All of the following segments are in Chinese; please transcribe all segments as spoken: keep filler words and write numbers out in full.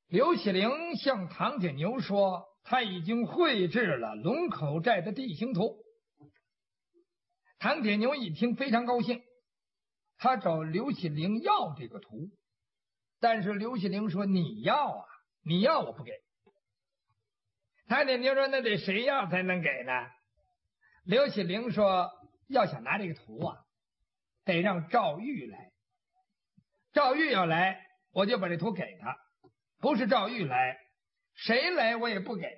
刘喜龄向唐铁牛说，他已经绘制了龙口寨的地形图。唐铁牛一听非常高兴，他找刘喜龄要这个图，但是刘喜龄说你要啊，你要我不给。唐铁牛说那得谁要才能给呢？刘喜龄说要想拿这个图啊，得让赵玉来。赵玉要来，我就把这图给他；不是赵玉来，谁来我也不给。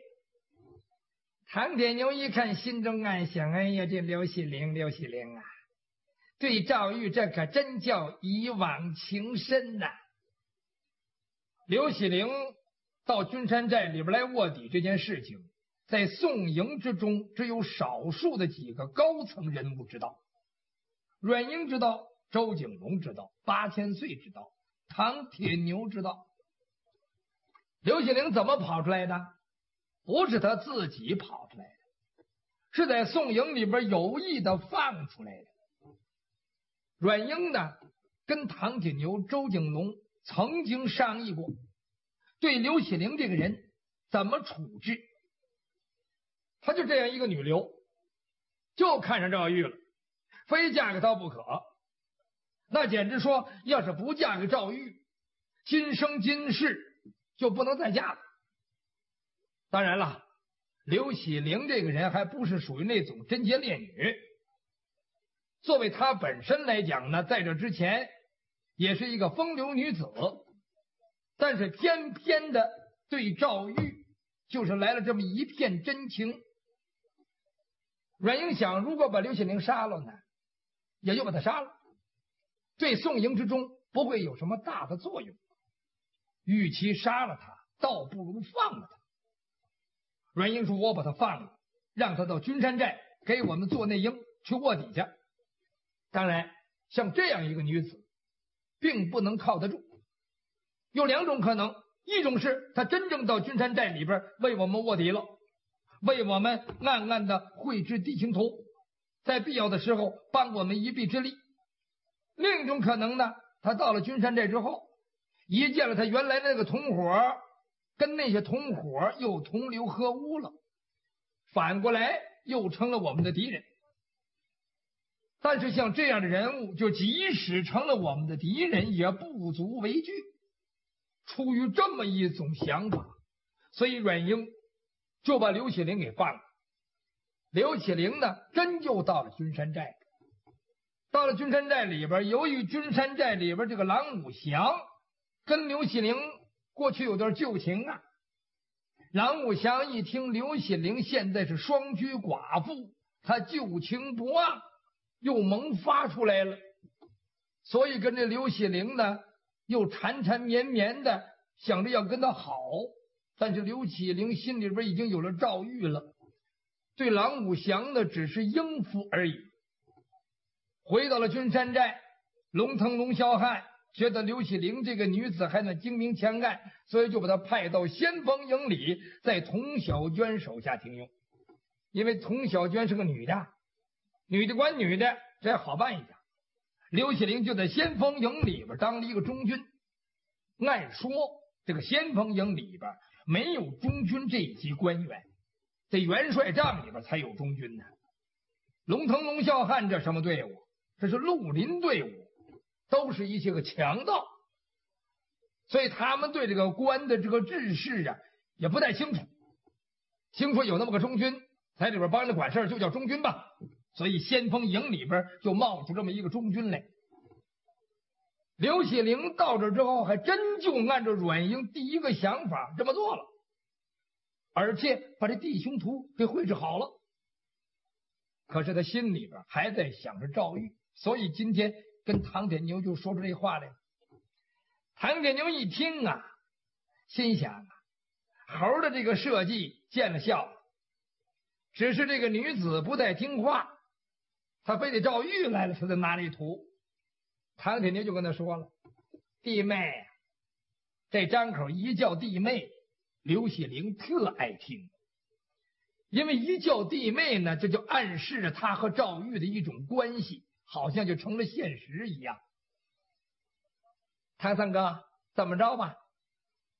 唐铁牛一看，心中暗想：哎呀，这刘喜龄，刘喜龄啊，对赵玉这可真叫一往情深呐、啊。刘喜龄到君山寨里边来卧底这件事情，在宋营之中只有少数的几个高层人物知道。阮英知道，周景龙知道，八千岁知道，唐铁牛知道。刘喜龄怎么跑出来的？不是他自己跑出来的，是在宋营里边有意的放出来的。阮英呢，跟唐铁牛、周景龙曾经商议过，对刘喜龄这个人怎么处置。他就这样一个女流，就看上赵玉了，非嫁给他不可。那简直说，要是不嫁给赵玉，今生今世就不能再嫁了。当然了，刘喜龄这个人还不是属于那种贞洁烈女，作为她本身来讲呢，在这之前也是一个风流女子，但是偏偏的对赵玉就是来了这么一片真情。阮英想，如果把刘喜龄杀了呢，也就把他杀了，对宋营之中不会有什么大的作用，与其杀了他，倒不如放了他。阮英说，我把他放了，让他到君山寨给我们做内应去卧底去。当然像这样一个女子并不能靠得住，有两种可能，一种是她真正到君山寨里边为我们卧底了，为我们暗暗的绘制地形图，在必要的时候帮我们一臂之力。另一种可能呢，她到了君山寨之后，一见了她原来那个同伙，跟那些同伙又同流合污了，反过来又成了我们的敌人。但是像这样的人物，就即使成了我们的敌人也不足为惧。出于这么一种想法，所以阮英就把刘喜龄给放了。刘喜龄呢，真就到了君山寨。到了君山寨里边，由于君山寨里边这个郎武祥跟刘喜龄过去有段旧情啊，郎武祥一听刘喜龄现在是双居寡妇，他旧情不忘，又萌发出来了，所以跟这刘喜龄呢又缠缠绵绵的想着要跟他好。但是刘喜龄心里边已经有了赵玉了，对郎武祥呢只是应付而已。回到了君山寨，龙腾龙霄汉觉得刘喜龄这个女子还能精明强干，所以就把她派到先锋营里，在童小娟手下听用。因为童小娟是个女的，女的管女的，这好办一点。刘喜龄就在先锋营里边当了一个中军。按说这个先锋营里边没有中军这一级官员，在元帅帐里边才有中军呢。龙腾龙啸汉这什么队伍？这是绿林队伍，都是一些个强盗，所以他们对这个官的这个制式啊也不太清楚。听说有那么个中军在里边帮着管事，就叫中军吧。所以先锋营里边就冒出这么一个中军来。刘喜龄到这之后，还真就按照阮英第一个想法这么做了，而且把这地形图给绘制好了。可是他心里边还在想着赵玉，所以今天跟唐铁牛就说出这话来了。唐铁牛一听啊，心想啊，猴的这个设计见了效了，只是这个女子不太听话，他非得赵玉来了，他才拿这图。唐铁牛就跟他说了，弟妹，这张口一叫弟妹，刘喜龄特爱听，因为一叫弟妹呢，这就暗示着他和赵玉的一种关系，好像就成了现实一样。唐三哥，怎么着吧？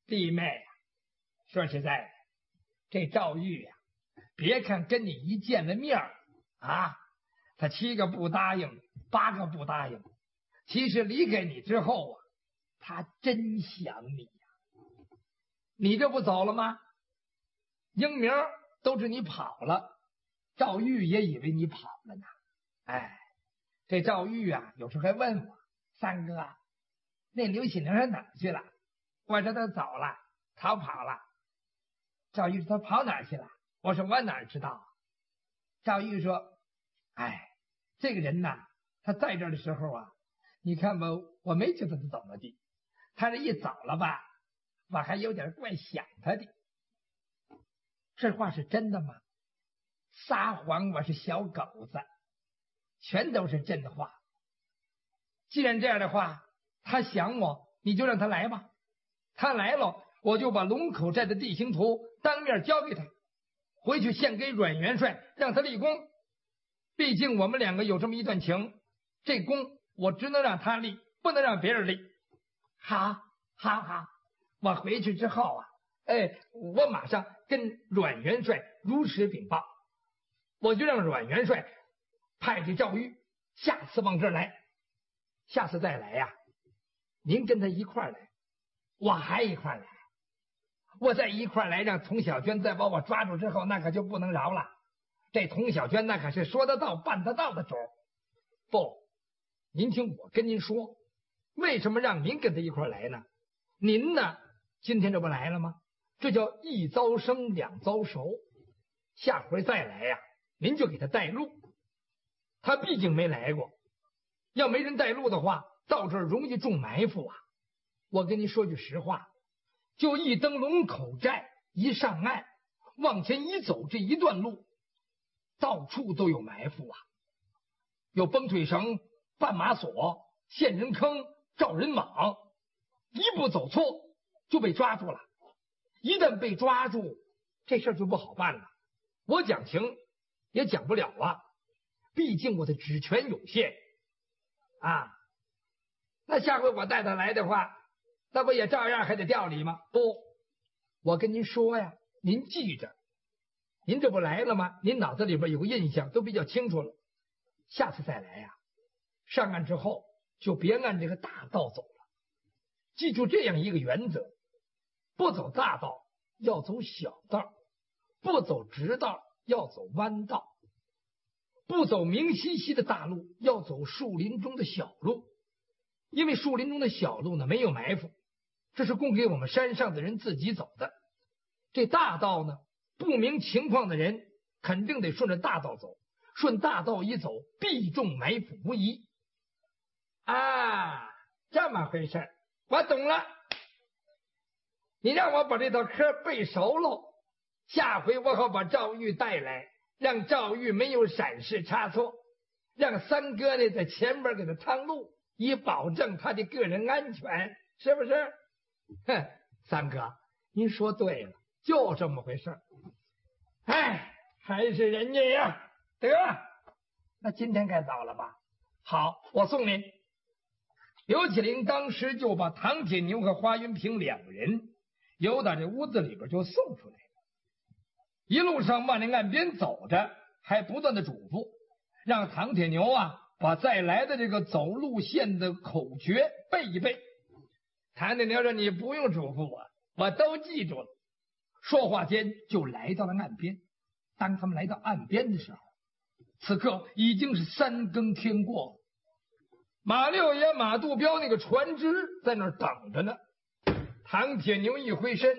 弟妹呀，说实在的，这赵玉呀、啊，别看跟你一见了面啊，他七个不答应，八个不答应，其实离开你之后啊，他真想你呀、啊。你这不走了吗？英明都是你跑了，赵玉也以为你跑了呢。哎，这赵玉啊，有时候还问我三哥，那刘喜灵上哪儿去了？我说他走了，逃跑了。赵玉说他跑哪儿去了？我说我哪知道。赵玉说，哎，这个人呐，他在这儿的时候啊，你看吧，我没觉得他怎么地，他这一走了吧，我还有点怪想他的。这话是真的吗？撒谎我是小狗子，全都是真话。既然这样的话，他想我，你就让他来吧。他来了，我就把龙口寨的地形图当面交给他，回去献给阮元帅，让他立功。毕竟我们两个有这么一段情，这功我只能让他立，不能让别人立。好，好，好，我回去之后啊，哎，我马上跟阮元帅如实禀报，我就让阮元帅派这赵玉下次往这儿来，下次再来呀、啊，您跟他一块儿来，我还一块儿来，我再一块儿来，让童小娟再把我抓住之后，那可就不能饶了。这童小娟那可是说得到办得到的主。不，您听我跟您说，为什么让您跟他一块儿来呢？您呢，今天这不来了吗？这叫一遭生两遭熟，下回再来呀、啊，您就给他带路。他毕竟没来过，要没人带路的话，到这儿容易中埋伏啊。我跟您说句实话，就一登龙口寨，一上岸，往前一走，这一段路到处都有埋伏啊，有崩腿绳、绊马索、陷人坑、照人网，一步走错就被抓住了。一旦被抓住，这事儿就不好办了。我讲情也讲不了啊，毕竟我的职权有限啊。那下回我带他来的话，那不也照样还得调理吗？不，我跟您说呀，您记着，您这不来了吗？您脑子里边有个印象，都比较清楚了。下次再来呀、啊，上岸之后就别按这个大道走了，记住这样一个原则：不走大道，要走小道；不走直道，要走弯道；不走明晰晰的大路，要走树林中的小路。因为树林中的小路呢，没有埋伏，这是供给我们山上的人自己走的。这大道呢，不明情况的人肯定得顺着大道走，顺大道一走，必中埋伏无疑。啊，这么回事，我懂了。你让我把这道课背熟喽，下回我好把赵玉带来，让赵玉没有闪失差错，让三哥呢在前边给他趟路，以保证他的个人安全，是不是？哼，三哥，您说对了，就这么回事。哎，还是人家呀，得，那今天该走了吧？好，我送你。刘启灵当时就把唐铁牛和花云平两人由到这屋子里边就送出来了。一路上往那岸边走着，还不断的嘱咐，让唐铁牛啊把再来的这个走路线的口诀背一背。唐铁牛说：“你不用嘱咐我，我都记住了。”说话间就来到了岸边。当他们来到岸边的时候，此刻已经是三更天过了。马六爷马杜彪那个船只在那儿等着呢。唐铁牛一挥身：“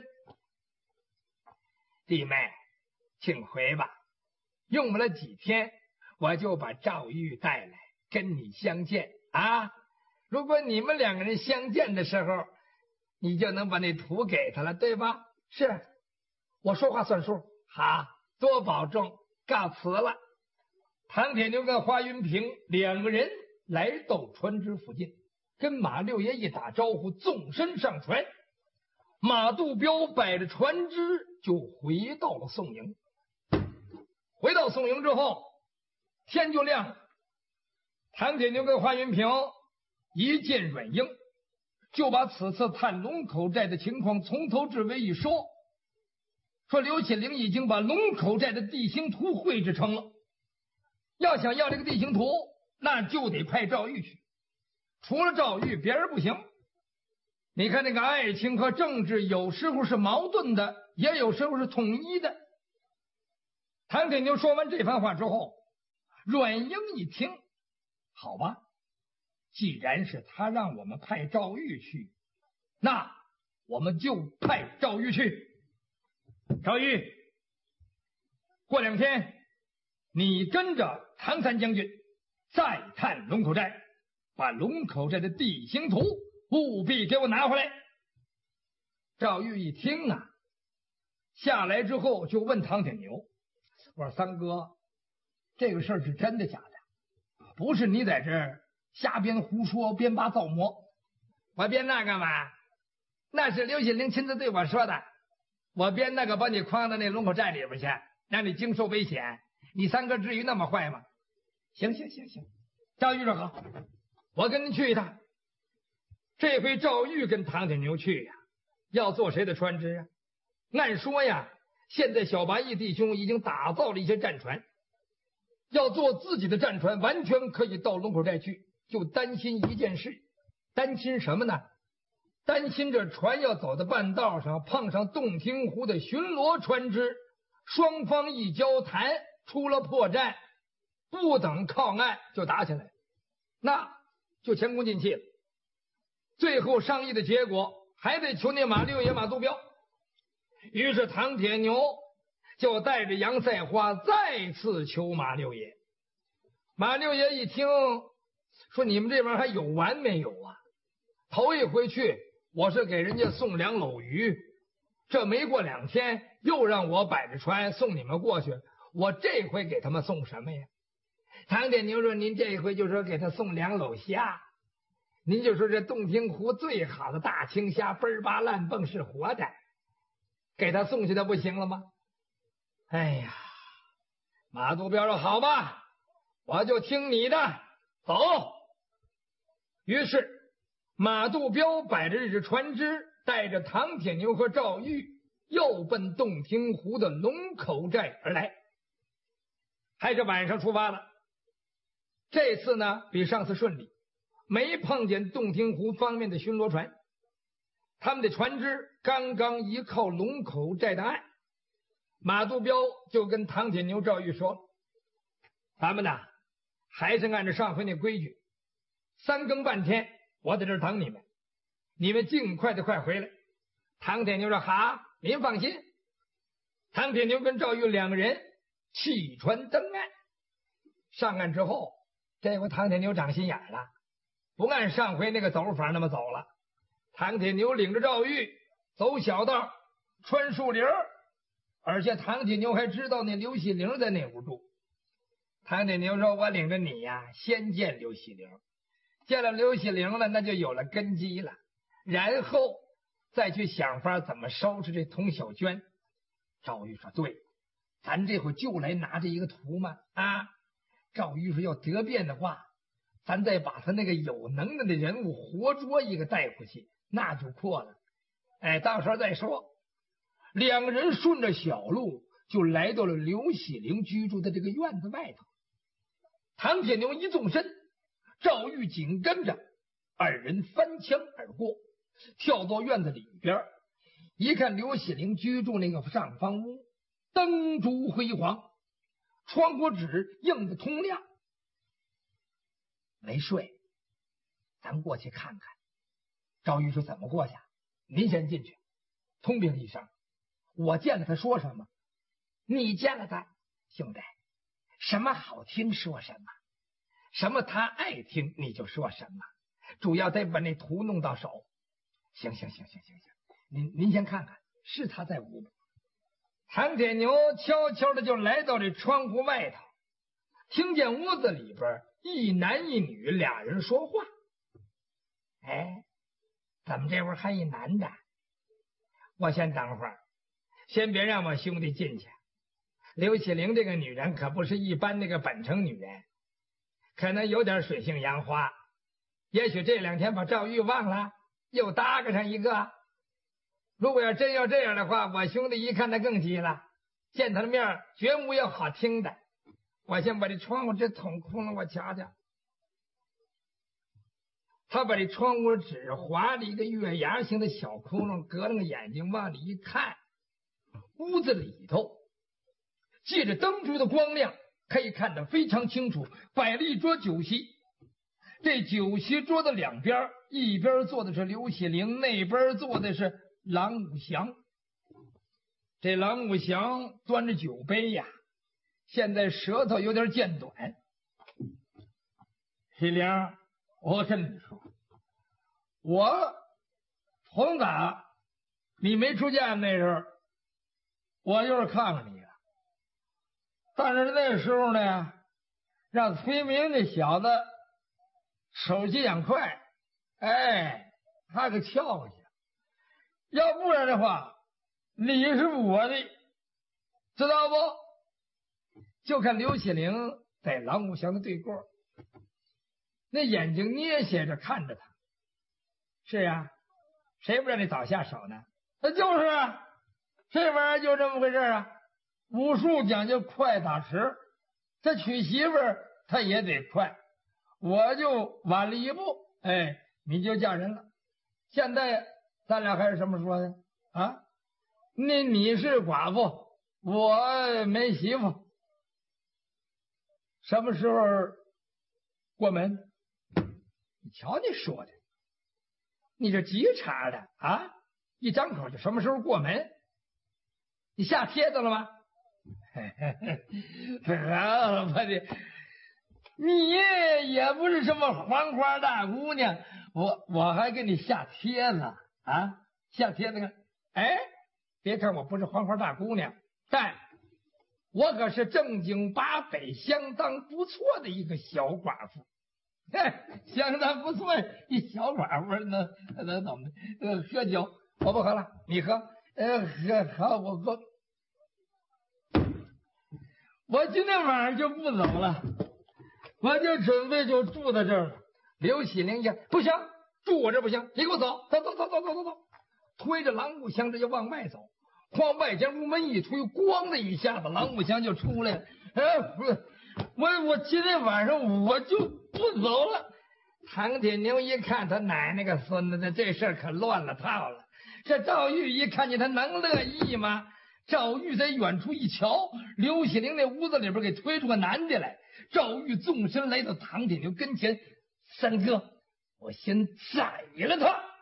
弟妹，请回吧。用不了几天，我就把赵玉带来跟你相见啊！如果你们两个人相见的时候，你就能把那图给他了，对吧？”“是，我说话算数。”“好，多保重，告辞了。”唐铁牛跟花云平两个人来到船只附近，跟马六爷一打招呼，纵身上船。马杜彪摆着船只就回到了宋营。回到宋营之后，天就亮了。唐铁牛跟花云平一见阮英， 就把此次探龙口寨的情况从头至尾一说，说刘启灵已经把龙口寨的地形图绘制成了，要想要这个地形图，那就得派赵玉去，除了赵玉别人不行。你看那个爱情和政治有时候是矛盾的，也有时候是统一的。唐铁牛说完这番话之后，阮英一听，好吧，既然是他让我们派赵玉去，那我们就派赵玉去。赵玉，过两天你跟着唐三将军再探龙口寨，把龙口寨的地形图务必给我拿回来。赵玉一听啊，下来之后就问唐铁牛，我说三哥，这个事儿是真的假的？不是你在这儿瞎编胡说，编八造魔。我编那干嘛？那是刘显灵亲自对我说的。我编那个把你框到那龙口寨里边去，让你经受危险。你三哥至于那么坏吗？行行行行，赵玉说好，我跟您去一趟。这回赵玉跟唐铁牛去呀，要做谁的船只啊？按说呀，现在小八义弟兄已经打造了一些战船，要做自己的战船，完全可以到龙口寨去，就担心一件事。担心什么呢？担心这船要走到半道上，碰上洞庭湖的巡逻船只，双方一交谈，出了破绽，不等靠岸就打起来，那就前功尽弃了。最后商议的结果还得求那马六爷马杜彪。于是唐铁牛就带着杨赛花再次求马六爷。马六爷一听说，你们这边还有完没有啊？头一回去我是给人家送两篓鱼，这没过两天又让我摆着船送你们过去，我这回给他们送什么呀？唐铁牛说，您这回就说给他送两篓虾，您就说这洞庭湖最好的大青虾，嘣儿吧烂蹦是活的，给他送去的不行了吗？哎呀，马杜彪说好吧，我就听你的，走。于是马杜彪摆着这只船只，带着唐铁牛和赵玉，又奔洞庭湖的龙口寨而来。还是晚上出发了。这次呢，比上次顺利，没碰见洞庭湖方面的巡逻船。他们的船只刚刚一靠龙口寨的岸，马杜彪就跟唐铁牛、赵玉说，咱们呢还是按照上回那规矩，三更半天我在这儿等你们，你们尽快的快回来。唐铁牛说好，您放心。唐铁牛跟赵玉两个人弃船登岸。上岸之后，这回唐铁牛长心眼了，不按上回那个走法那么走了。唐铁牛领着赵玉走小道，穿树林，而且唐铁牛还知道那刘喜灵在那屋住。唐铁牛说，我领着你呀，先见刘喜灵，见了刘喜灵了，那就有了根基了，然后再去想法怎么收拾这童小娟。赵玉说，对，咱这会就来拿着一个图嘛啊！赵玉说，要得便的话，咱再把他那个有能耐的人物活捉一个带回去，那就阔了。哎，到时候再说。两个人顺着小路就来到了刘喜灵居住的这个院子外头。唐铁牛一纵身，赵玉紧跟着，二人翻墙而过，跳到院子里边，一看刘喜灵居住那个上方屋，灯烛辉煌，窗户纸映得通亮。没睡，咱过去看看。赵玉说，怎么过去？您先进去。通禀一声，我见了他说什么？你见了他，兄弟，什么好听说什么，什么他爱听你就说什么，主要得把那图弄到手。行行行行行行，您您先看看，是他在屋吗？唐铁牛悄悄的就来到这窗户外头，听见屋子里边一男一女俩人说话。哎，怎么这会儿还一男的？我先等会儿，先别让我兄弟进去。刘启灵这个女人可不是一般那个本城女人，可能有点水性杨花，也许这两天把赵玉忘了， 又搭个上一个。如果要真要这样的话，我兄弟一看他更急了，见他的面绝无要好听的。我先把这窗户纸捅空了，我瞧瞧。他把这窗户纸划了一个月牙形的小窟窿，隔了个眼睛往里一看，屋子里头借着灯烛的光亮，可以看得非常清楚，摆了一桌酒席。这酒席桌的两边，一边坐的是刘喜龄，那边坐的是郎武祥。这郎武祥端着酒杯呀，现在舌头有点见短。喜龄，我跟你说，我从打你没出嫁那时候，我就是看看你了。但是那时候呢，让崔明那小子手急眼快，哎，他给撬下。要不然的话，你是我的，知道不？就看刘喜龄在郎武祥的对过，那眼睛捏斜着看着他。是呀，谁不让你早下手呢？那就是啊，这玩意儿就这么回事啊。武术讲究快打迟，他娶媳妇儿他也得快，我就晚了一步，哎，你就嫁人了。现在咱俩还是什么说的啊？那你是寡妇，我没媳妇，什么时候过门？你瞧你说的，你这急茬的啊！一张口就什么时候过门？你下帖子了吗？好吧你，你也不是什么黄花大姑娘，我我还给你下帖子啊！下帖子看，哎，别看我不是黄花大姑娘，但我可是正经八百、相当不错的一个小寡妇。相当不错，一小寡妇能能怎么呃喝酒？我不喝了，你喝。呃，喝好，我喝。我今天晚上就不走了，我就准备就住在这儿了。刘喜龄讲不行，住我这不行，你给我走，走走走走走走走，推着郎武祥这就往外走。往外间屋门一推，咣的一下子，郎武祥就出来了。哎，不是，我我今天晚上我就不走了。唐铁牛一看他奶奶个孙子的，这事儿可乱了套了。这赵玉一看见他能乐意吗？赵玉在远处一瞧，刘喜龄那屋子里边给推出个男的来。赵玉纵身来到唐铁牛跟前，三哥，我先宰了他。